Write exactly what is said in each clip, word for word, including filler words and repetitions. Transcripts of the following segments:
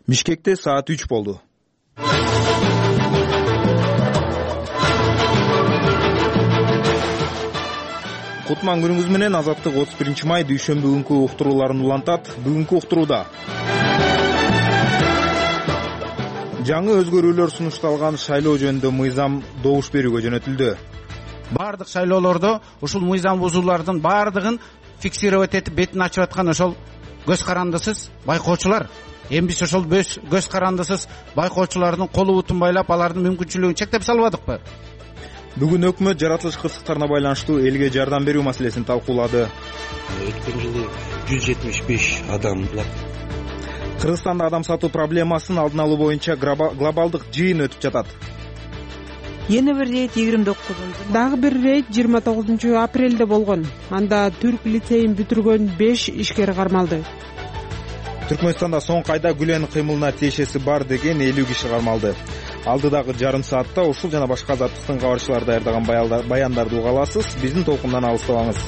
Бишкекте саат үч болду. Кутман күнүңүз менен Азаттык отуз биринчи май дүйшөмбү күнкү уктурууларын улантат. Бүгүнкү уктурууда жаңы өзгөрүүлөр сунушталган шайлоо жөнүндө мыйзам добуш берүүгө жөнөтүлдү. Бардык шайлоолордо ушул мыйзам бузуулардын бардыгын фиксировать этип бетин ачып аткан ошол көз карандысыз байкоочулар. Эми биз ошол көз карандысыз байкоочулардын колу бутун байлап, алардын мүмкүнчүлүгүн чектеп салбадыкпы? Бүгүн өкмөт жаратылыш кырсыктарына байланыштуу элге жардам берүү маселесин талкуулады. Өткөн жылы жүз жетимиш беш адам. Кыргызстанда адам сатуу проблемасын алдын алуу боюнча глобалдык жыйын өтүп жатат. Yeni bir reyt yigirma dokuzuncu. Дагы бир рейд жыйырма тогузунчу апрелде болгон. Анда Түрк лицейин бүтүргөн беш ишкер кармалды. Түркмөнстанда соңку айда Гүлен кыймылына тиешеси бар деген элүү киши кармалды. Алдыдагы жарым саатта ушул жана башка азаттыктын кабарчылары даярдаган баяндарды уга аласыз. Биздин толкундан алыстабаңыз.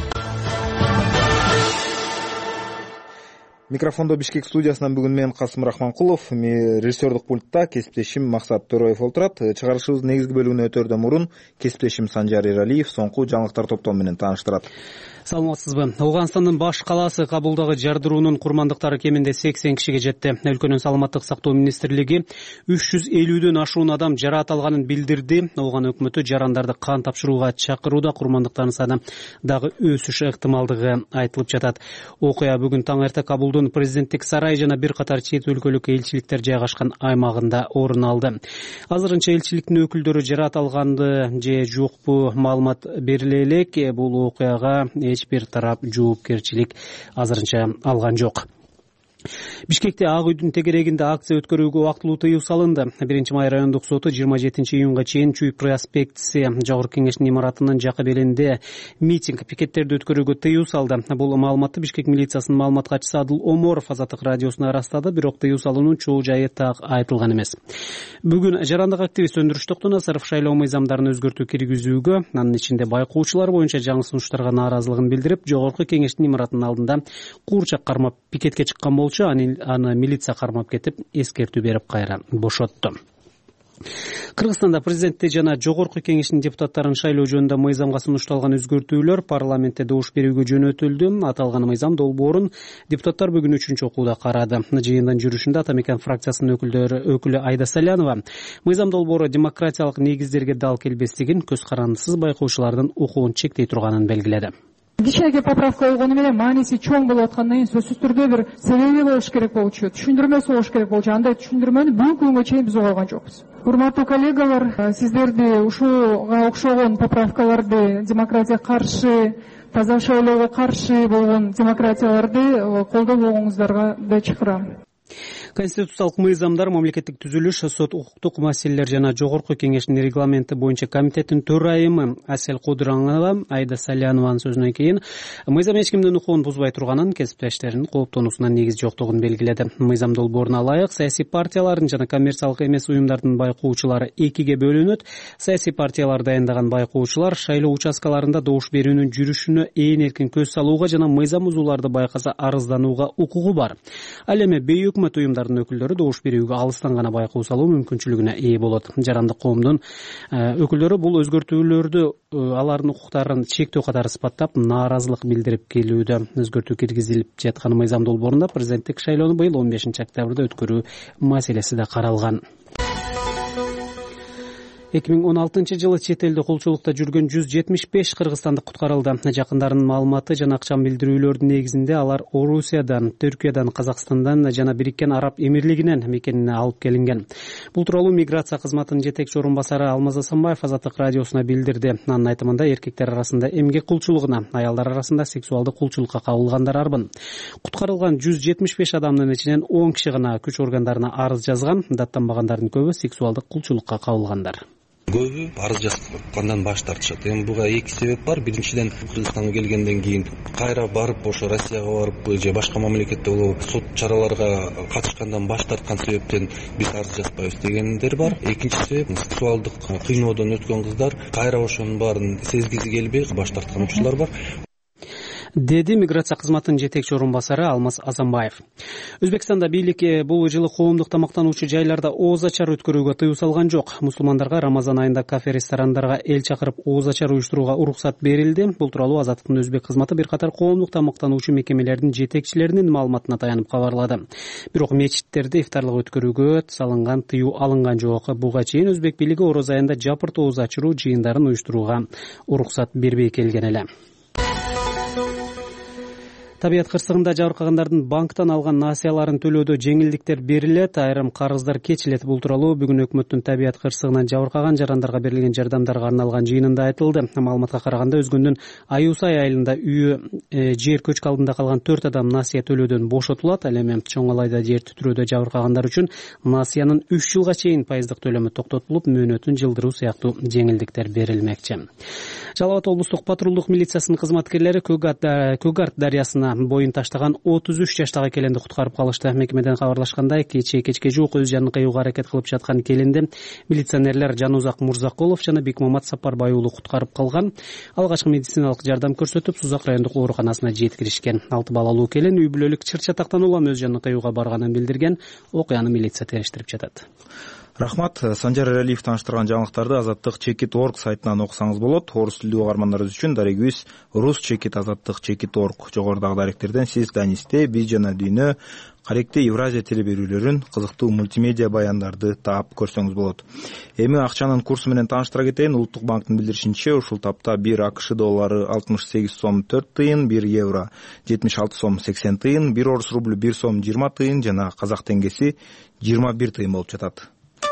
Микрофондо Бишкек студиясынан бүгүн мен Касым Рахманкулов, режиссердик пультта кесиптешим Максат Төрөев олтурат. Чыгарышыбыздын негизги бөлүгүнө өтөрдөн мурун кесиптешим Санжар Эралиев соңку жаңылыктар топтому менен тааныштырат. Саламатсызбы. Ауганстандын баш калаасы Кабулдагы жардыруунун курмандыктары кеминде сексен кишиге жетти. Өлкөнүн саламаттык сактоо министрлиги үч жүз элүүдөн ашуун адам жараат алганын билдирди. Ауган өкмөтү жарандарды кан тапшырууга чакырууда, курмандыктардын саны дагы өсүш ыктымалдыгы айтылып жатат. Окуя бүгүн таң эрте Кабулдун президенттик сарай жана бир катар чет өлкөлүк элчиликтер жайгашкан аймагында орун алды. Азырынча элчиликтин өкүлдөрү жараат алганды же жокпу маалымат бериле элек. Бул окуяга эч бир тарап жоопкерчилик азырынча алган жок. Бишкекте Ак үйдүн тегерегинде акция өткөрүүгө убактылуу тыюу салынды. биринчи май райондук соту жыйырма жетинчи июнга чейин Чүй проспектиси Жогорку кеңештин имаратынын жакы белинде митинг, пикеттерди өткөрүүгө тыюу салды. Бул маалыматты Бишкек милициясынын маалымат катчысы Адыл Оморов Азаттык радиосуна ырастады, бирок тыюу салуунун чоо жайы так айтылган эмес. Бүгүн жарандык активист Өндүрүш Токтонасаров шайлоо мыйзамдарын өзгөртүү киргизүүгө, анын ичинде байкоочулар боюнча жаңы сунуштарга нааразылыгын билдирип, Жогорку кеңештин имаратынын алдында куурчак кармап пикетке чыккан болчу. Аны милиция кармап кетип, эскертүү берип кайра бошотту. Кыргызстанда президентти жана Жогорку кеңештин депутаттарын шайлоо жөнүндө мыйзамга сунушталган өзгөртүүлөр парламентте добуш берүүгө жөнөтүлдү. Аталган мыйзам долбоорун депутаттар бүгүн үчүнчү окууда карады. Жыйындын жүрүшүндө Атамекен фракциясынын өкүлдөрү өкүлү Айда Салянова мыйзам долбоору демократиялык негиздерге дал келбестигин, көз карандысыз байкоочулардын укугун чектей турганын белгиледи. Кичээге поправка болгону менен мааниси чоң болуп аткандан кийин сөзсүз түрдө бир себеби болуш керек болчу, түшүндүрмөсү болуш керек болчу. Андай түшүндүрмөнү бүгүнкү күнгө чейин биз уга алган жокпуз. Урматтуу коллегалар, сиздерди ушуга окшогон поправкаларды, демократия каршы, таза шайлоого каршы болгон демократияларды колдобогоңуздарга да чакырам. Конституциялык мыйзамдар, мамлекеттик түзүлүш, сот, укуктук маселелер жана Жогорку кеңештин регламенти боюнча комитеттин төрайымы Асель Кудуранова Айда Салянованын сөзүнөн кийин мыйзам эч кимдин укугун бузбай турганын, кесиптештеринин кооптонуусуна негиз жоктугун белгиледи. Мыйзам долбооруна ылайык саясий партиялардын жана коммерциялык эмес уюмдардын байкоочулары экиге бөлүнөт. Саясий партиялар дайындаган байкоочулар шайлоо участкаларында добуш берүүнүн жүрүшүнө ээн эркин көз салууга жана мыйзам бузууларды байкаса арызданууга укугу бар. Ал эми бейөкмөт уюмдар өкүлдөрү добуш берүүгө алыстан гана байкоо салуу мүмкүнчүлүгүнө ээ болот. Жарандык коомдун өкүлдөрү бул өзгөртүүлөрдү алардын укуктарын чектөө катары сыпаттап нааразылык билдирип келүүдө. Өзгөртүү киргизилип жаткан мыйзам долбоорунда президенттик шайлоону быйыл он бешинчи октябрда өткөрүү маселеси да каралган. эки миң он алтынчы жылы чет элде кулчулукта жүргөн жүз жетимиш беш кыргызстандык куткарылды. Жакындарынын маалыматы жана акчам билдирүүлөрдүн негизинде алар Орусиядан, Түркиядан, Казакстандан жана Бириккен Араб Эмирлигинен мекенине алып келинген. Бул тууралуу миграция кызматынын жетекчи орун басары Алмаз Асанбаев Азаттык радиосуна билдирди. Анын айтымында эркектер арасында эмгек кулчулугуна, аялдар арасында сексуалдык кулчулукка кабылгандар арбын. Куткарылган жүз жетимиш беш адамдын ичинен он киши гана күч органдарына арыз жазган, даттанбагандардын көбү сексуалдык кулчулукка кабылгандар. Көбү арыз жазгандан баш тартышат. Эми буга эки себеп бар. Биринчиден, Кыргызстанга келгенден кийин кайра барып, ошо Россияга барып же башка мамлекетте болуп сот чараларга катышкандан баш тарткан себептен биз арыз жазбайбыз дегендер бар. Экинчи себеп, сексуалдык кыйноодон өткөн кыздар кайра ошонун баарын сезгиси келбей баш тарткан учурлар бар. деди миграция кызматынын жетекчи орун басары Алмаз Азамбаев. Өзбекстанда бийлик бул жылы коомдук тамактануучу жайларда ооз ачар өткөрүүгө тыюу салган жок. Мусулмандарга Рамазан айында кафе ресторандарга эл чакырып ооз ачар уюштурууга уруксат берилди. Бул тууралуу Азаттыктын өзбек кызматы бир катар коомдук тамактануучу мекемелердин жетекчилеринин маалыматына таянып кабарлады. Бирок мечиттерде ифтарлык өткөрүүгө салынган тыюу алынган жок. Буга чейин өзбек бийлиги ороз айында жапырт ооз ачыруу жыйындарын уюштурууга уруксат бербей келген эле. Табият кырсыгында жабыркагандардын банктан алган насыяларын төлөөдө жеңилдиктер берилет, айрым карыздар кечилет. Бул тууралуу бүгүн өкмөттүн табият кырсыгынан жабыркаган жарандарга берилген жардамдарга арналган жыйынында айтылды. Маалыматка караганда Өзгөндүн Аюсай айылында үйү жер көчкү алдында калган төрт адам насыя төлөөдөн бошотулат. Ал эми Чоң Алайда жер түтүрөөдө жабыркагандар үчүн насыянын үч жылга чейин пайыздык төлөмү токтотулуп, мөөнөтүн жылдыруу сыяктуу жеңилдиктер берилмекчи. Жалал Абад облустук патрулдук милициясынын кызматкерлери Көгарт дарыясына боюн таштаган отуз үч жаштагы келинди куткарып калышты. Мекемеден кабарлашкандай, кечээ кечке жуук өз жанын кыюуга аракет кылып жаткан келинди милиционерлер Жанузак Мурзакулов жана Бекмамат Сапарбай уулу куткарып калган. Алгачкы медициналык жардам көрсөтүп, Сузак райондук ооруканасына жеткиришкен. Алты балалуу келин үй бүлөлүк чыр чатактан улам өз жанын кыюуга барганын билдирген. Окуяны милиция териштирип жатат. Рахмат. Санжар Эралиев тааныштырган жаңылыктарды Азаттык чекит точка орг сайтынан окусаңыз болот. Орус тилдүү угармандарыбыз үчүн дарегибиз Рус чекит азаттык чекит точка орг. Жогорудагы даректерден сиз Данисте, биз жана дүйнө каректи Евразия теле берүүлөрүн, кызыктуу мультимедиа баяндарды таап көрсөңүз болот. Эми акчанын курсу менен тааныштыра кетейин. Улуттук банктын билдиришинче, ушул тапта бир АКШ доллары алтымыш сегиз сом төрт тыйын, бир евро жетимиш алты сом сексен тыйын, бир орус рублю бир сом жыйырма тыйын жана казак теңгеси жыйырма бир тыйын болуп жатат.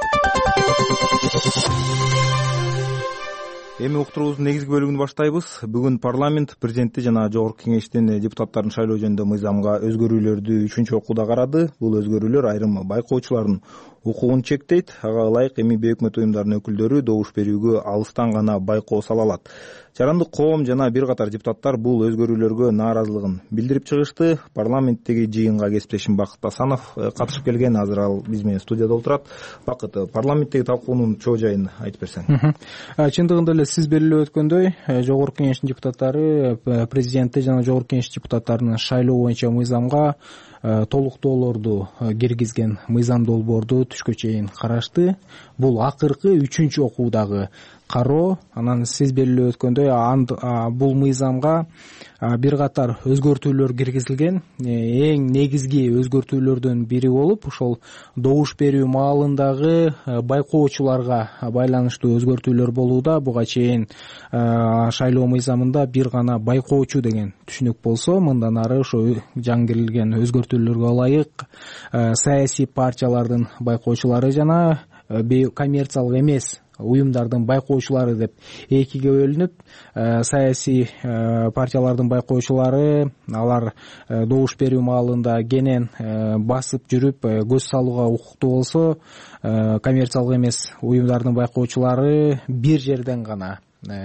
Эми уктуруубуздун негизги бөлүгүн баштайбыз. Бүгүн парламент президентти жана жогорку кеңештин депутаттарын шайлоо жөнүндө мыйзамга өзгөрүүлөрдү үчүнчү окууда карады. Бул өзгөрүүлөр айрым байкоочулардын укугун чектейт. Ага ылайык эми бейөкмөт уюмдарынын өкүлдөрү добуш берүүгө алыстан гана байкоо сала алат. Жарандык коом жана бир катар депутаттар бул өзгөрүүлөргө нааразылыгын билдирип чыгышты. Парламенттеги жыйынга кесиптешим Бакыт Асанов катышып келген. Азыр ал биз менен студияда отурат. Бакыт, парламенттеги талкуунун чоо жайын айтып берсең. Чындыгында эле сиз белгилеп өткөндөй, жогорку кеңештин депутаттары президентти жана жогорку кеңеш депутаттарынын шайлоо боюнча мыйзамга толуктоолорду киргизген мыйзам долбоорду түшкө чейин карашты. Бул акыркы үчүнчү окуудагы кароо. Анан сиз белгилеп өткөндөй, бул мыйзамга бир катар өзгөртүүлөр киргизилген. Эң негизги өзгөртүүлөрдүн бири болуп, ошол добуш берүү маалындагы байкоочуларга байланыштуу өзгөртүүлөр болууда. Буга чейин шайлоо мыйзамында бир гана байкоочу деген түшүнүк болсо, мындан ары ошо жаңы кирилген өзгөртүүлөргө ылайык саясий партиялардын байкоочулары жана коммерциялык эмес уюмдардын байкоочулары деп экиге бөлүнүп, саясий партиялардын байкоочулары алар добуш берүү маалында кенен басып жүрүп көз салууга укуктуу болсо, коммерциялык эмес уюмдардын байкоочулары бир жерден гана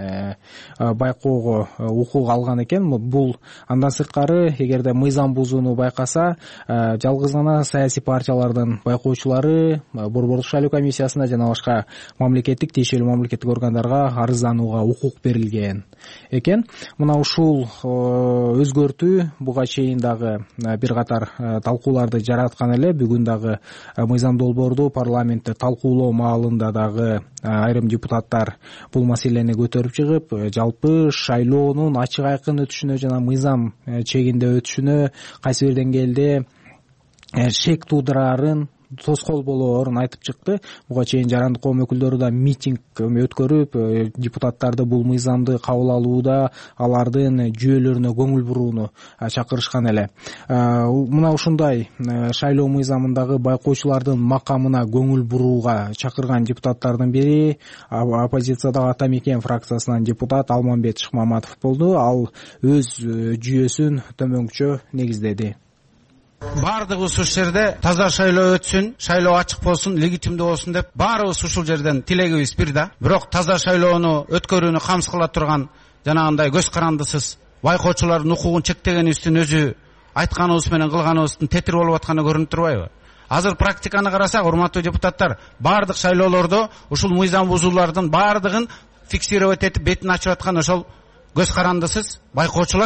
байкоого укук алган экен. Бул андан сырткары, эгерде мыйзам бузууну байкаса, жалгыз гана саясий партиялардын байкоочулары Борбордук шайлоо комиссиясына жана башка мамлекеттик тиешелүү мамлекеттик органдарга арызданууга укук берилген экен. Мына ушул өзгөртүү буга чейин дагы бир катар талкууларды жараткан эле. Бүгүн дагы мыйзам долбоорду парламентте талкуулоо маалында дагы айрым депутаттар бул маселени көтөрүп чыгып, жалпы шайлоонун ачык айкын өтүшүнө жана мыйзам чегинде өтүшүнө кайсы бир деңгээлде шек туудурарын, тоскоол болоорун айтып чыкты. Буга чейин жарандык коом өкүлдөрү да митинг өткөрүп, депутаттарды бул мыйзамды кабыл алууда алардын жүйөлөрүнө көңүл бурууну чакырышкан эле. Мына ушундай шайлоо мыйзамындагы байкоочулардын макамына көңүл бурууга чакырган депутаттардын бири оппозициядагы Ата Мекен фракциясынан депутат Алмамбет Шыкмаматов болду. Ал өз жүйөсүн төмөнкүчө негиздеди. Бардыгыбыз ушул жерде таза шайлоо өтсүн, шайлоо ачык болсун, легитимдүү болсун деп баарыбыз ушул жерден тилегибиз бир да. Бирок таза шайлоону өткөрүүнү камсыз кыла турган жанагындай көз карандысыз байкоочулардын укугун чектегенибиздин өзү айтканыбыз менен кылганыбыздын тетир болуп атканы көрүнүп турбайбы? Азыр практиканы карасак, урматтуу депутаттар, бардык шайлоолордо ушул мыйзам бузуулардын бардыгын фиксировать этип бетин ачып аткан ошол көз карандысыз байкоочулар.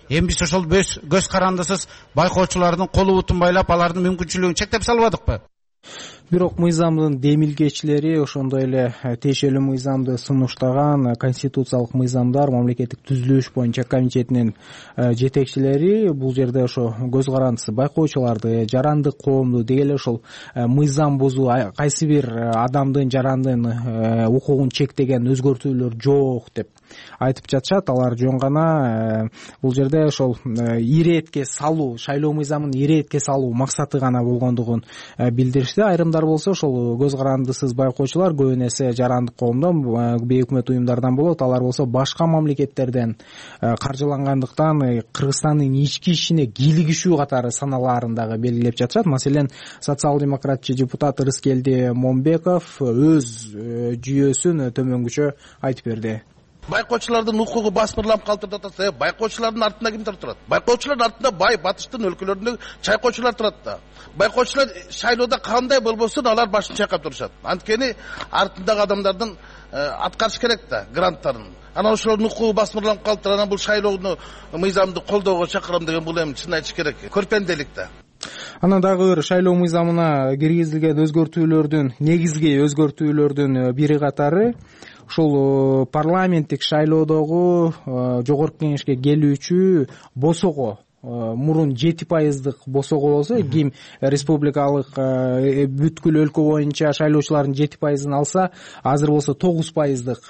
эми биз ошол көз карандысыз байкоочулардын колу бутун байлап алардын мүмкүнчүлүгүн чектеп салбадыкпы? Бирок мыйзамдын демилгечилери, ошондой эле тиешелүү мыйзамды сунуштаган конституциялык мыйзамдар мамлекеттик түзүлүш боюнча комитетинин жетекчилери бул жерде ошо көз карандысы байкоочуларды, жарандык коомду деги эле ошол мыйзам бузуу, кайсы бир адамдын, жарандын укугун чектеген өзгөртүүлөр жок деп айтып жатышат. Алар жөн гана бул жерде ошол иретке салуу, шайлоо мыйзамын иретке салуу максаты гана болгондугун билдиришти. Айрымдар болсо ошол көз карандысыз байкоочулар көбүн эсе жарандык коомдон, бейөкмөт уюмдардан болот. Алар болсо башка мамлекеттерден каржылангандыктан Кыргызстандын ички ишине кийлигишүү катары саналаарын дагы белгилеп жатышат. Маселен, социал-демократчы депутат Рыскелди Момбеков өз жүйөсүн төмөнгүчө айтып берди. Байкоочулардын укугу басмырланып калтырып атат. Байкоочулардын артында кимдер турат? Байкоочулардын артында бай батыштын өлкөлөрүндө чайкоочулар турат да. Байкоочулар шайлоодо кандай болбосун алар башын чайкап турушат. Анткени артындагы адамдардын аткарыш керек да гранттарын. Анан ошолордун укугу басмырланып калыптыр. Анан бул шайлоону мыйзамды колдоого чакырам деген бул эми чын айтыш керек. Көрпенделик да. Анан дагы бир шайлоо мыйзамына киргизилген өзгөртүүлөрдүн, негизги өзгөртүүлөрдүн бири катары ушул парламенттик шайлоодогу жогорку кеңешке келүүчү босого мурун жети пайыздык босого болсо, ким республикалык бүткүл өлкө боюнча шайлоочулардын жети пайызын алса, азыр болсо тогуз пайыздык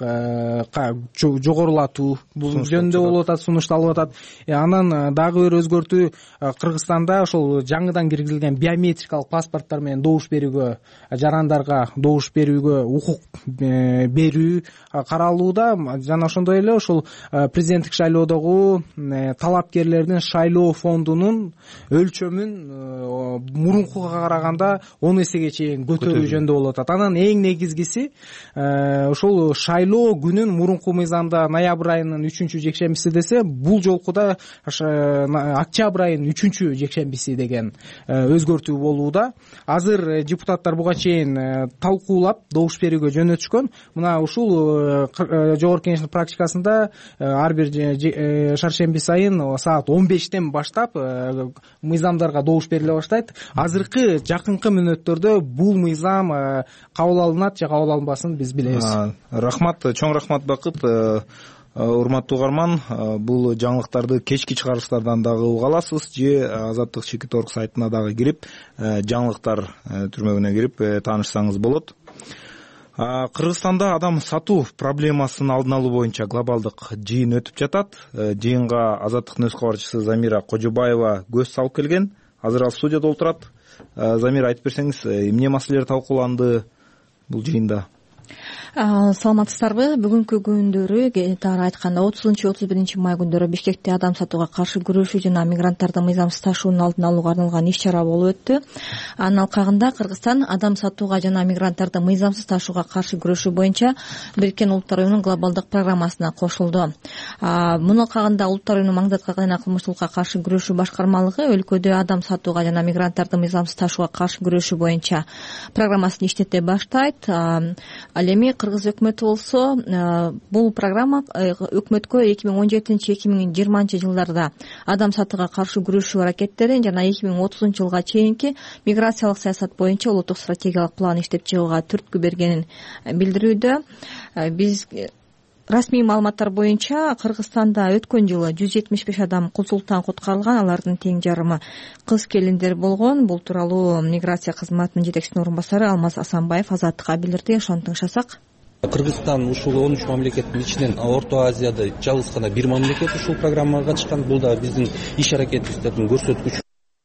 жогорулатуу бул жөнүндө болуп атат, сунушталып атат. Анан дагы бир өзгөртүү Кыргызстанда ошол жаңыдан киргизилген биометрикалык паспорттор менен добуш берүүгө, жарандарга добуш берүүгө укук берүү каралууда. Жана ошондой эле ошол президенттик шайлоодогу талапкерлердин шайлоо фондунун өлчөмүн мурункуга караганда он эсеге чейин көтөрүү жөнүндө болуп атат. Анан эң негизгиси ошол шайлоо күнүн мурунку мыйзамда ноябрь айынын үчүнчү жекшембиси десе, бул жолку да октябрь айынын үчүнчү жекшембиси деген өзгөртүү болууда. Азыр депутаттар буга чейин талкуулап добуш берүүгө жөнөтүшкөн. Мына ушул жогорку кеңештин практикасында ар бир шаршемби сайын саат он бештен баштап мыйзамдарга добуш бериле баштайт. Азыркы жакынкы мүнөттөрдө бул мыйзам кабыл алынат же кабыл алынбасын биз билебиз. Рахмат, чоң рахмат Бакыт. Урматтуу угарман, бул жаңылыктарды кечки чыгарылыштардан дагы уга аласыз же Азаттык чекит орг сайтына дагы кирип, жаңылыктар түрмөгүнө кирип таанышсаңыз болот. Кыргызстанда адам сатуу проблемасын алдын алуу боюнча глобалдык жыйын өтүп жатат. Жыйынга Азаттыктын өз кабарчысы Замира Кожобаева көз салып келген. Азыр ал студияда отурат. Замира, айтып берсеңиз, эмне маселелер талкууланды бул жыйында? Саламатсыздарбы? Бүгүнкү күндөрү тагыраак айтканда отузунчу отуз биринчи май күндөрү Бишкекте адам сатууга каршы күрөшүү жана мигранттардын мыйзамсыз ташуунун алдын алууга арналган иш-чара болуп өттү. Анын алкагында Кыргызстан адам сатууга жана мигранттарды мыйзамсыз ташууга каршы күрөшүү боюнча Бириккен Улуттар уюмунун глобалдык программасына кошулду. Мунун алкагында Улуттар уюмунун маңдатка жана кылмыштуулукка каршы күрөшүү башкармалыгы өлкөдө адам сатууга жана мигранттарды мыйзамсыз ташууга каршы күрөшүү боюнча программасын иштете баштайт. Ал эми Кыргыз өкмөтү болсо бул программа өкмөткө эки миң он жетинчи эки миң жыйырманчы жылдарда адам сатууга каршы күрөшүү аракеттерин жана эки миң отузунчу жылга чейинки миграциялык саясат боюнча улуттук стратегиялык план иштеп чыгууга түрткү бергенин билдирүүдө. Биз расмий маалыматтар боюнча Кыргызстанда өткөн жылы жүз жетимиш беш адам кулчулуктан куткарылган, алардын тең жарымы кыз келиндер болгон. Бул тууралуу миграция кызматынын жетекчисинин орун басары Алмаз Асанбаев Азаттыкка билдирди. Ошону тыңшасак. Кыргызстан ушул он үч мамлекеттин ичинен Орто Азияда жалгыз гана бир мамлекет ушул программага катышкан. Бул да биздин иш аракетибиздин көрсөткүчү.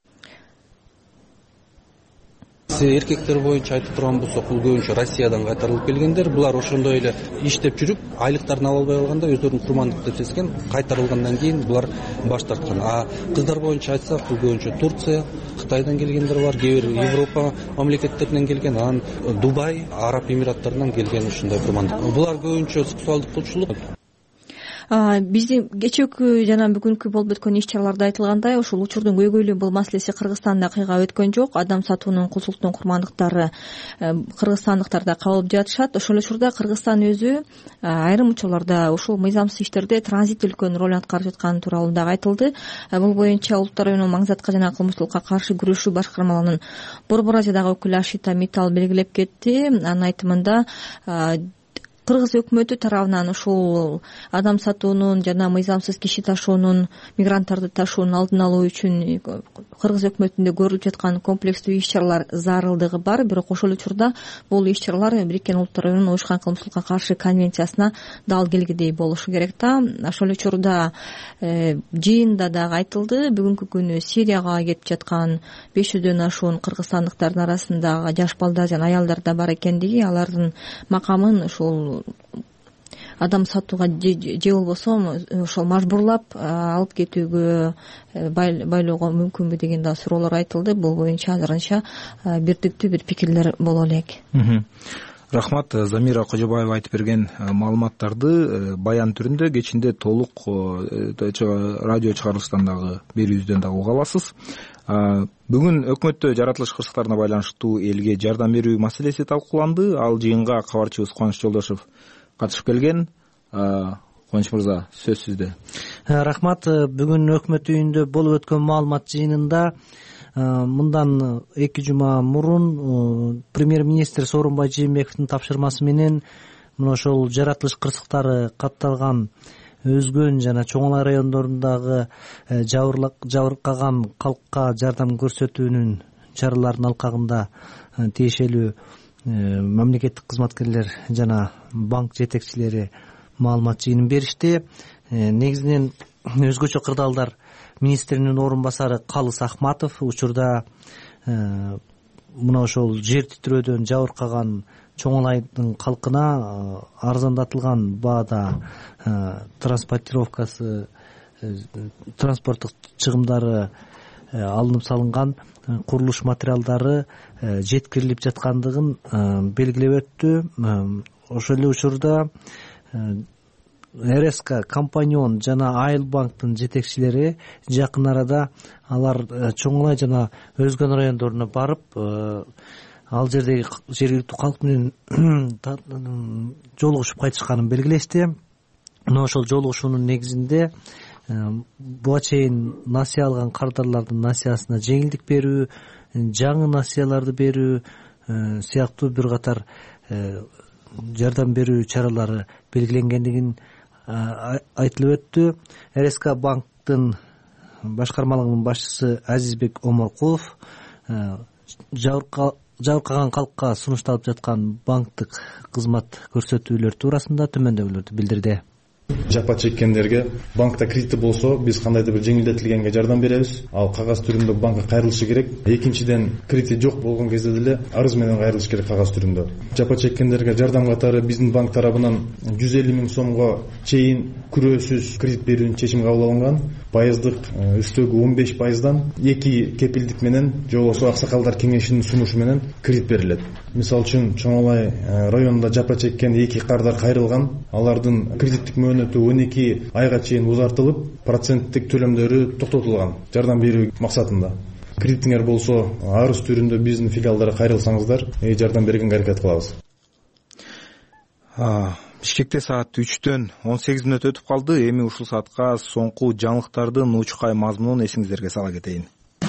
Эркектер боюнча айтып турган болсок, бул көбүнчө Россиядан кайтарылып келгендер. Булар ошондой эле иштеп жүрүп, айлыктарын ала албай калганда өздөрүн курмандык деп сезген, кайтарылгандан кийин булар баш тарткан. А кыздар боюнча айтсак, бул көбүнчө Турция, Кытайдан келгендер бар, кээ бир Европа мамлекеттеринен келген, анан Дубай, Араб Эмираттарынан келген ушундай курмандык. Булар көбүнчө сексуалдык кулчулук. биздин кечээки жана бүгүнкү болуп өткөн иш чараларда айтылгандай ушул учурдун көйгөйлүү бул маселеси Кыргызстанда кыйга өткөн жок. Адам сатуунун кулчулуктун курмандыктары кыргызстандыктарда кабылып жатышат. Ошол учурда Кыргызстан өзү айрым учурларда ушул мыйзамсыз иштерде транзит үлкен роль аткарып жатканы тууралуу дагы айтылды. Бул боюнча Улуттар оюнунун маңзатка жана кылмыштуулукка каршы күрөшүү башкармалыгынын Борбор Азиядагы өкүлү Ашита Митал белгилеп кетти. Анын айтымында Кыргыз өкмөтү тарабынан ушул адам сатуунун жана мыйзамсыз киши ташуунун, мигранттарды ташуунун алдын алуу үчүн Кыргыз өкмөтүндө көрүлүп жаткан комплекстүү иш чаралар зарылдыгы бар. Бирок ошол учурда бул иш чаралар Бириккен Улуттар оюнунун уюшкан кылмыштуулукка каршы конвенциясына дал келгидей болушу керек да. Ошол учурда жыйында дагы айтылды, бүгүнкү күнү Сирияга кетип жаткан беш жүздөн ашуун кыргызстандыктардын арасында жаш балдар жана аялдар да бар экендиги, алардын макамын ушул адам сатууга же болбосо ошол мажбурлап алып кетүүгө байлоого мүмкүнбү деген да суроолор айтылды. Бул боюнча азырынча бирдиктүү бир пикирлер боло элек. Рахмат. Замира Кожобаева айтып берген маалыматтарды баян түрүндө кечинде толук радио чыгарылыштан дагы берүүбүздөн дагы уга аласыз. Бүгүн өкмөттө жаратылыш кырсыктарына байланыштуу элге жардам берүү маселеси талкууланды. Ал жыйынга кабарчыбыз Кубаныч Жолдошов катышып келген. Кубаныч мырза, сөз сизде. Рахмат. Бүгүн өкмөт үйүндө болуп өткөн маалымат жыйынында мындан эки жума мурун премьер-министр Сооронбай Жээнбековдун тапшырмасы менен мына ошол жаратылыш кырсыктары катталган Өзгөн жана Чоңалай райондорундагы жабыркаган калкка жардам көрсөтүүнүн чараларынын алкагында тиешелүү мамлекеттик кызматкерлер жана банк жетекчилери маалымат жыйынын беришти. Негизинен өзгөчө кырдаалдар министринин орун басары Калыс Ахматов учурда мына ошол жер титирөөдөн жабыркаган Чоңалайдын калкына арзандатылган баада транспортировкасы, транспорттук чыгымдары алынып салынган курулуш материалдары жеткирилип жаткандыгын белгилеп өттү. Ошол эле учурда РСК, Компаньон жана Айыл банктын жетекчилери жакын арада алар Чоңалай жана Өзгөн райондоруна барып, ал жердеги жергиликтүү калк менен жолугушуп кайтышканын белгилешти. Мына ошол жолугушуунун негизинде буга чейин насыя алган кардарлардын насыясына жеңилдик берүү, жаңы насыяларды берүү сыяктуу бир катар жардам берүү чаралары белгиленгендигин айтылып өттү. РСК банктын башкармалыгынын башчысы Азизбек Оморкулов жабыркаган калкка сунушталып жаткан банктык кызмат көрсөтүүлөр туурасында төмөндөгүлөрдү билдирди. Жапа чеккендерге банкта кредити болсо биз кандайдыр бир жеңилдетилгенге жардам беребиз. Ал кагаз түрүндө банкка кайрылышы керек. Экинчиден, кредити жок болгон кезде деле арыз менен кайрылыш керек кагаз түрүндө. Жапа чеккендерге жардам катары биздин банк тарабынан жүз элүү миң сомго чейин күрөөсүз кредит берүүнүн чечими кабыл алынган. Пайыздык үстөгү он беш пайыздан эки кепилдик менен же болбосо аксакалдар кеңешинин сунушу менен кредит берилет. Мисалы үчүн Чоңалай районунда жапа чеккен эки кардар кайрылган. Алардын кредиттик мөөнөтү он эки айга чейин узартылып, проценттик төлөмдөрү токтотулган жардам берүү максатында. Кредитиңер болсо арыз түрүндө биздин филиалдарга кайрылсаңыздар, жардам бергенге аракет кылабыз. Бишкекте саат үчтөн он сегиз мүнөт өтүп калды. Эми ушул саатка соңку жаңылыктардын учкай мазмунун эсиңиздерге сала кетейин.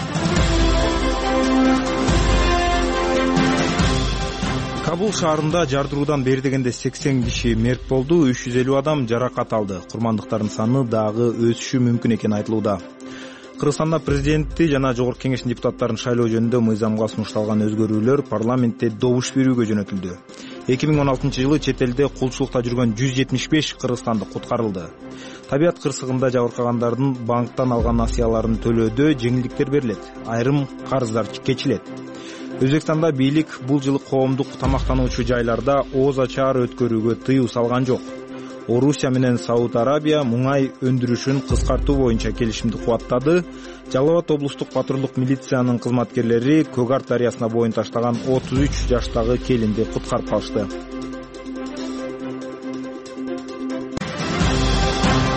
Кабул шаарында жардыруудан бери дегенде сексен киши мерт болду, үч жүз элүү адам жаракат алды. Курмандыктардын саны дагы өсүшү мүмкүн экени айтылууда. Кыргызстанда президенти жана жогорку кеңештин депутаттарын шайлоо жөнүндө мыйзамга сунушталган өзгөрүүлөр парламентте добуш берүүгө жөнөтүлдү. эки миң он алтынчы жылы чет элде кулчулукта жүргөн жүз жетимиш беш кыргызстандык куткарылды. Табият кырсыгында жабыркагандардын банктан алган насыяларын төлөөдө жеңилдиктер берилет, айрым карыздар кечилет. Өзбекстанда бийлик бул жылы коомдук тамактануучу жайларда ооз ачаар өткөрүүгө тыюу салган жок. Орусия менен Сауд Арабия муңай өндүрүшүн кыскартуу боюнча келишимди кубаттады. Жалал Абад облустук патрулдук милициянын кызматкерлери Көк Арт дарыясына боюн таштаган отуз үч жаштагы келинди куткарып калышты.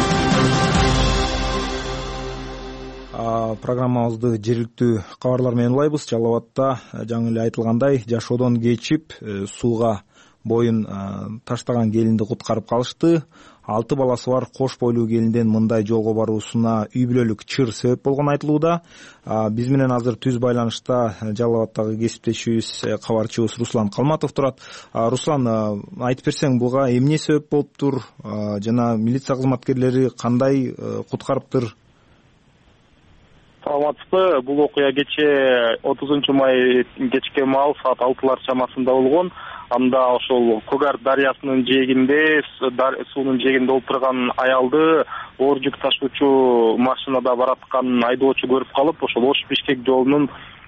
программабызды жергиликтүү кабарлар менен улайбыз. Жалал Абадта жаңы эле айтылгандай жашоодон кечип сууга боюн таштаган келинди куткарып калышты. Алты баласы бар кош бойлуу келинден мындай жолго баруусуна үй бүлөлүк чыр себеп болгону айтылууда. Биз менен азыр түз байланышта Жалал Абадтагы кесиптешибиз, кабарчыбыз Руслан Калматов турат. Руслан, айтып берсең, буга эмне себеп болуптур жана милиция кызматкерлери кандай куткарыптыр? Саламатсызбы. Бул окуя кечээ отузунчу май кечке маал саат алтылар чамасында болгон. Анда ошол Когар дарыясынын жээгинде, суунун жээгинде отурган аялды оор жүк ташуучу машинада бараткан айдоочу көрүп калып, ошол Ош Бишкек жолунун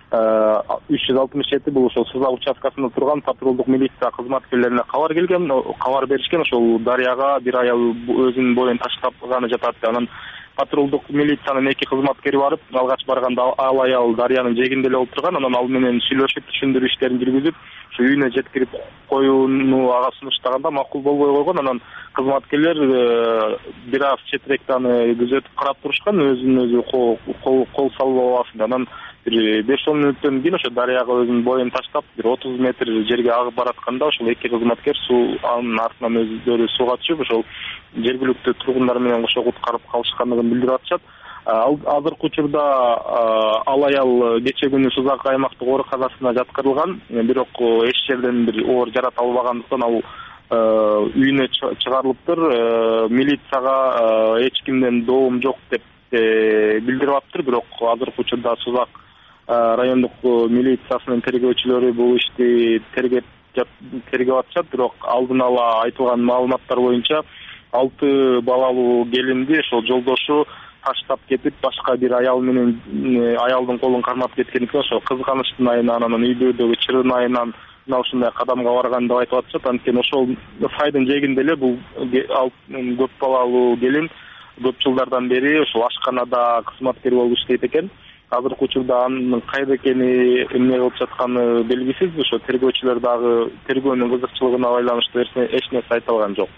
үч жүз алтымыш жети бул ошол Сызак участкасында турган патрулдук милиция кызматкерлерине кабар келген, кабар беришкен. Ошол дарыяга бир аял өзүнүн боюн таштаганы жатат. Анан патрулдук милициянын эки кызматкери барып, алгач барганда ал аял дарыянын жээгинде эле отурган. Анан ал менен сүйлөшүп, түшүндүрүү иштерин жүргүзүп, ушу үйүнө жеткирип коюуну ага сунуштаганда макул болбой койгон. Анан кызматкерлер бир аз четирээкте аны күзөтүп карап турушкан, өзүнүн өзү кол салбабасын. Анан бир беш он мүнөттөн кийин ошо дарыяга өзүнүн боюн таштап, бир отуз метр жерге агып баратканда ошол эки кызматкер суу анын артынан өздөрү сууга түшүп, ошол жергиликтүү тургундар менен кошо куткарып калышкандыгын билдирип атышат. Азыркы учурда ал аял кечээ күнү Сызак аймактык ооруканасына жаткырылган, бирок эч жерден бир оор жарат албагандыктан ал үйүнө чыгарылыптыр. Милицияга эч кимден доом жок деп билдирип атыптыр, бирок азыркы учурда Сызак райондук милициясынын тергөөчүлөрү бул ишти тергеп тергеп атышат. Бирок алдын ала айтылган маалыматтар боюнча алты балалуу келинди ошол жолдошу таштап кетип, башка бир аял менен аялдын колун кармап кеткендиктен ошол кызганычтын айынан, анан үйдөгү чырын айынан мына ушундай кадамга барган деп айтып атышат. Анткени ошол сайдын жээгинде эле бул көп балалуу келин көп жылдардан бери ошол ашканада кызматкер болуп иштейт экен. Азыркы учурда анын кайда экени, эмне кылып жатканы белгисиз. Ошо тергөөчүлөр дагы тергөөнүн кызыкчылыгына байланыштуу эч нерсе айта алган жок.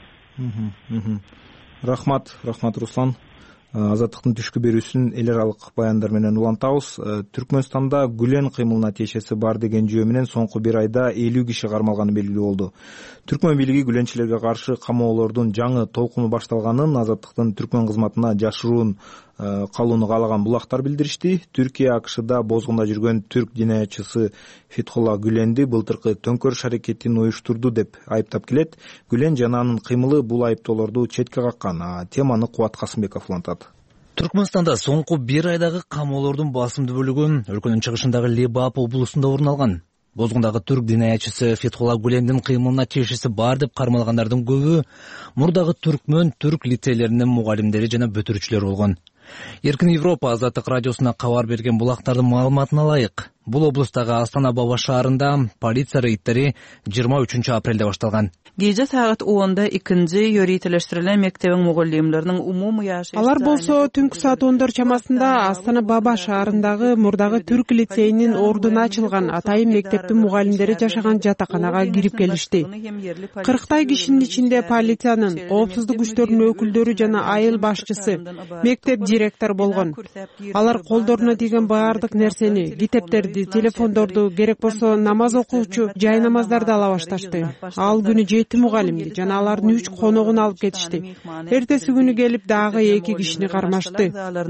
Рахмат, рахмат Руслан. Азаттыктын түшкү берүүсүн эл аралык баяндар менен улантабыз. Түркмөнстанда Гүлен кыймылына тиешеси бар деген жөө менен соңку бир айда элүү киши кармалганы белгилүү болду. Түркмөн бийлиги гүленчилерге каршы камоолордун жаңы толкуну башталганын Азаттыктын түркмөн кызматына жашыруун калууну каалаган булактар билдиришти. Түркия АКШда бозгунда жүргөн түрк динаятчысы Фетхулла Гүленди былтыркы төңкөрүш аракетин уюштурду деп айыптап келет. Гүлен жана анын кыймылы бул айыптоолорду четке каккан. Теманы Кубат Касымбеков улантат. Түркмөнстанда соңку бир айдагы камоолордун басымдуу бөлүгү өлкөнүн чыгышындагы Лебап облусунда орун алган. Бозгундагы түрк динаятчысы Фетхулла Гүлендин кыймылына тиешеси бар деп кармалгандардын көбү мурдагы түркмөн түрк лицейлеринин мугалимдери жана бүтүрүүчүлөрү болгон. Эркин Европа Азаттык радиосуна кабар берген булактардын маалыматына ылайык, бул облустагы Астана Баба шаарында полиция рейдтери жыйырма үчүнчү апрелде башталган. Gece saat onda ikinci yöretleştirilen mektebin mugallimlerinin umumi yaşı... Алар болсо түнкү саат ондар чамасында Астана Баба шаарындагы мурдагы түрк лицейинин ордуна ачылган атайын мектептин мугалимдери жашаган жатаканага кирип келишти. кырктай кишинин ичинде полициянын, коопсуздук күчтөрүнүн өкүлдөрү жана айыл башчысы, мектеп директор болгон. Алар колдоруна тийген баардык нерсени, китептерди, телефондорду, керек болсо намаз окуучу жай намаздарды ала башташты. Ал күнү жети мугалимди жана алардын үч коногун алып кетишти. Эртеси күнү келип дагы эки кишини кармашты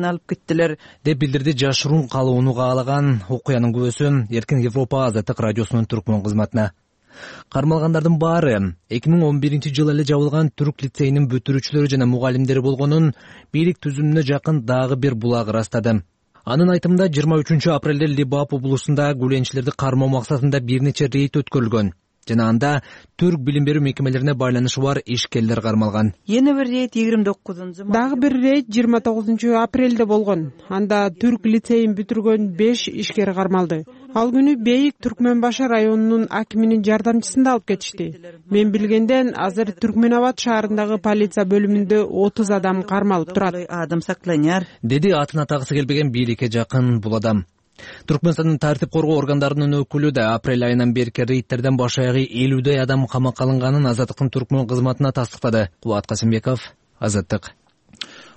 деп билдирди жашыруун калууну каалаган окуянын күбөсү Эркин Европа Азаттык радиосунун түркмөн кызматына. Кармалгандардын баары эки миң он биринчи жылы эле жабылган түрк лицейинин бүтүрүүчүлөрү жана мугалимдери болгонун бийлик түзүмүнө жакын дагы бир булак ырастады. Анын айтымында жыйырма үчүнчү апрелде Лебап облусунда гүленчилерди кармоо максатында бир нече рейд өткөрүлгөн. Жана анда түрк билим берүү мекемелерине байланышы бар ишкерлер кармалган. Yeni bir reyt yigirma dokuzuncu Дагы бир рейд жыйырма тогузунчу апрелде болгон. Анда түрк лицейин бүтүргөн беш ишкер кармалды. Ал күнү Бейик Түркмөнбашы районунун акиминин жардамчысын да алып кетишти. Мен билгенден азыр Түркмөнабад шаарындагы полиция бөлүмүндө отуз адам кармалып турат. Адам сакланяр. Деди атын атагысы келбеген бийликке жакын бул адам. Түркмөнстандын тартип коргоо органдарынын өкүлү да апрель айынан берки рейдтерден баш аягы элүүдөй адам камакка алынганын Азаттыктын түркмөн кызматына тастыктады. Кубат Касымбеков, Азаттык.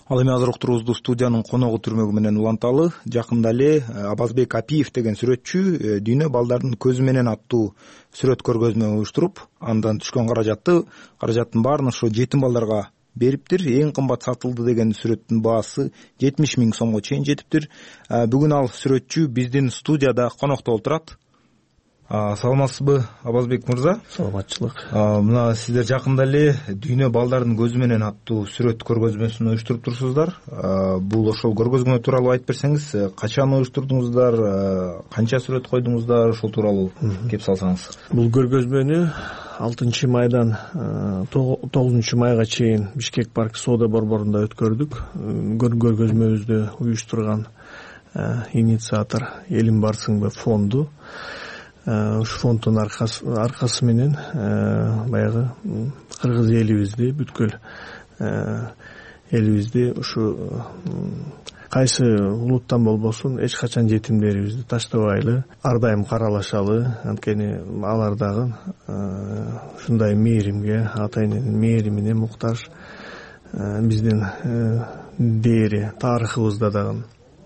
Ал эми азыр уктурубузду студиянын коногу түрмөгү менен уланталы. Жакында эле Абазбек Апиев деген сүрөтчү Дүйнө балдардын көзү менен аттуу сүрөт көргөзмө уюштуруп, андан түшкөн каражатты каражаттын баарын ошо жетим балдарга бериптир. Эң кымбат сатылды деген сүрөттүн баасы жетимиш миң сомго чейин жетиптир. Бүгүн ал сүрөтчү биздин студияда конокто отурат. Саламатсызбы, Абазбек мырза? Саламатчылык. Мына сиздер жакында эле Дүйнө балдардын көзү менен аттуу сүрөт көргөзмөсүн уюштуруп турсуңуздар. Бул ошол көргөзмө тууралуу айтып берсеңиз, качан уюштурдуңуздар, канча сүрөт койдуңуздар, ошол тууралуу кеп салсаңыз. Бул көргөзмөнү алтынчы майдан тогузунчу майга чейин Бишкек парк соода борборунда өткөрдүк. Көргөзмөбүздү уюштурган инициатор Элим Барсыңбы фонду. Ушу фонддун аркасы менен баягы кыргыз элибизди, бүткүл элибизди ушу кайсы улуттан болбосун эч качан жетимдерибизди таштабайлы, ар дайым каралашалы. Анткени алар дагы ушундай мээримге, ата эненин мээримине муктаж. Биздин дээри тарыхыбызда дагы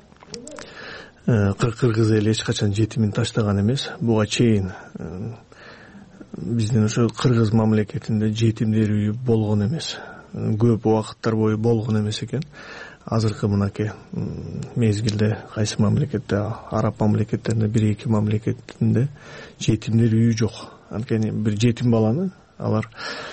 кыргыз эли эч качан жетимин таштаган эмес. Буга чейин биздин ошо кыргыз мамлекетинде жетимдер үйү болгон эмес. Көп убакыттар бою болгон эмес экен. Азыркы мынакей мезгилде кайсы мамлекетте, араб мамлекеттеринде, бир эки мамлекетинде жетимдер үйү жок. Анткени бир жетим баланы алар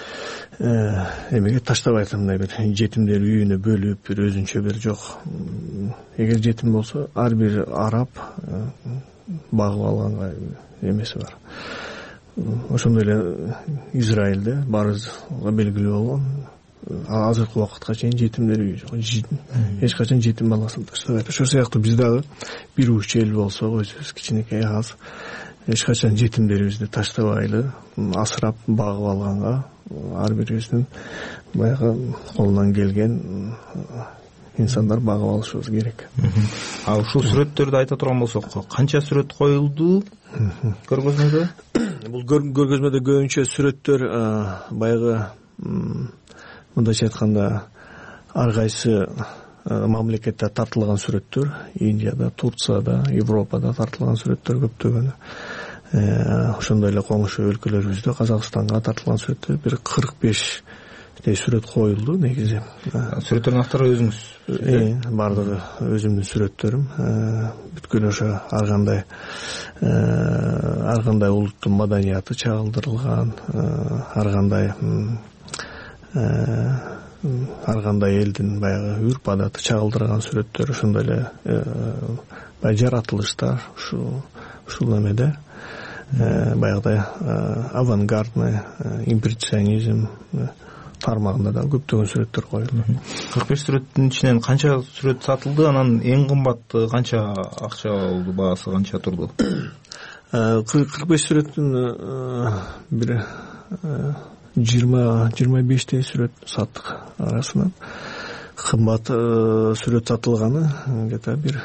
эмеге таштабайт, мындай бир жетимдер үйүнө бөлүп, бир өзүнчө бир жок. Эгер жетим болсо, ар бир араб багып алганга эмеси бар. Ошондой эле Израилде баарыбызга белгилүү болгон, азыркы убакытка чейин жетимдер үйү жок. Эч качан жетим баласын таштабайт. Ошол сыяктуу биз дагы бир уч эл болсок, өзүбүз кичинекей аз, эч качан жетимдерибизди таштабайлы, асырап багып алганга ар бирибиздин баягы колунан келген инсандар багып алышыбыз керек. А ушул сүрөттөрдү айта турган болсок, канча сүрөт коюлду көргөзмөдө? Бул көргөзмөдө көбүнчө сүрөттөр баягы мындайча айтканда ар кайсы мамлекетте тартылган сүрөттөр, Индияда, Турцияда, Европада тартылган сүрөттөр көптөгөнү. Ошондой эле коңшу өлкөлөрүбүздө, Казакстанга тартылган сүрөттөр бир кырк бештей сүрөт коюлду негизи. Сүрөттөрдүн автору өзүңүз? Бардыгы өзүмдүн сүрөттөрүм. Бүткүл ошо ар кандай ар кандай улуттун маданияты чагылдырылган, ар кандай ар кандай элдин баягы үрп адаты чагылдырган сүрөттөр, ошондой эле баягы жаратылыштар ушул ушул эмеде баягыдай авангардный импрессионизм тармагында да көптөгөн сүрөттөр коюлду. кырк беш сүрөттүн ичинен канча сүрөт сатылды? Анан эң кымбаты канча акча болду, баасы канча турду? кырк беш сүрөттүн бир жыйырма жыйырма бештей сүрөт саттык арасынан. Кымбат сүрөт сатылганы где-то бир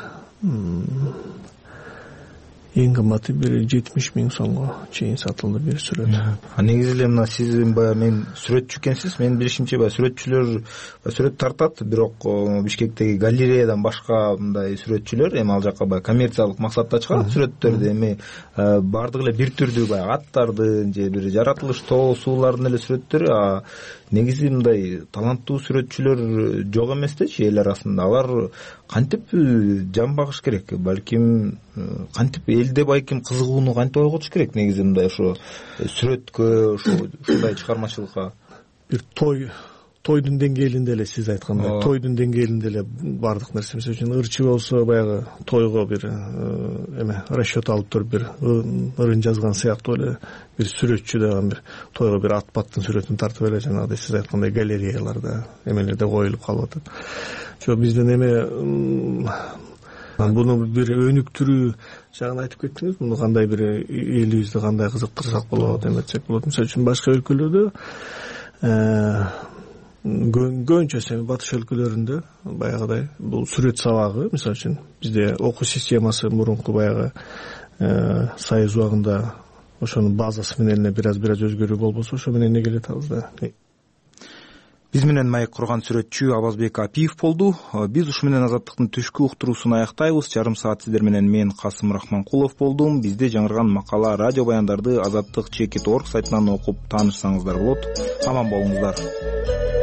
эң кымбаты бир жетимиш миң сомго чейин сатылды бир сүрөт. А негизи эле мына сиз баягы мен сүрөтчү экенсиз, менин билишимче баягы сүрөтчүлөр сүрөт тартат, бирок Бишкектеги галереядан башка мындай сүрөтчүлөр эми ал жакка баягы коммерциялык максатта чыгарат сүрөттөрдү. Эми бардыгы эле бир түрдүү баягы аттардын же бир жаратылыш тоо суулардын эле сүрөттөрү. А негизи мындай таланттуу сүрөтчүлөр жок эмес дечи эл арасында. Алар кантип жан багыш керек? Балким кантип элде балким кызыгууну кантип ойготуш керек негизи мындай ошо сүрөткө, ушундай чыгармачылыкка? Бир той тойдун деңгээлинде эле, сиз айткандай тойдун деңгээлинде эле бардык нерсе. Мисалы үчүн ырчы болсо баягы тойго бир эме расчет алып туруп бир ырын жазган сыяктуу эле бир сүрөтчү дагы бир тойго бир ат баттын сүрөтүн тартып эле жанагыдай сиз айткандай галереяларда эмелерде коюлуп калып атат. Жок, биздин эме буну бир өнүктүрүү жагын айтып кеттиңиз. Муну кандай бир элибизди кандай кызыктырсак болот, эметсек болот. Мисалы үчүн башка өлкөлөрдө көбүнчөсү батыш өлкөлөрүндө баягыдай бул сүрөт сабагы, мисалы үчүн бизде окуу системасы мурунку баягы союз убагында ошонун базасы менен бир аз бир аз өзгөрүү болбосо, ошо менен эле келе атабыз да. Биз менен маек курган сүрөтчү Абазбек Апиев болду. Биз ушу менен Азаттыктын түшкү уктуруусун аяктайбыз. Жарым саат сиздер менен мен Касым Рахманкулов болдум. Бизде жаңырган макала, радио баяндарды Азаттык чекит точка орг сайтынан окуп таанышсаңыздар болот. Аман болуңуздар.